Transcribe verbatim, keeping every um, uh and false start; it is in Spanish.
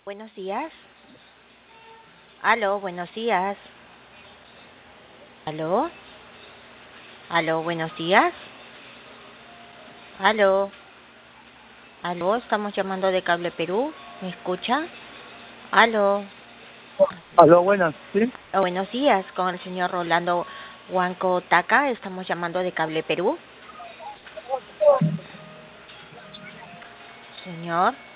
buenos días. Aló, buenos días. Aló. Aló, buenos días. Aló. Aló, estamos llamando de Cable Perú. ¿Me escucha? Aló. Aló, buenas, ¿sí? Oh, buenos días, con el señor Rolando Huanco Taca. Estamos llamando de Cable Perú. Señor.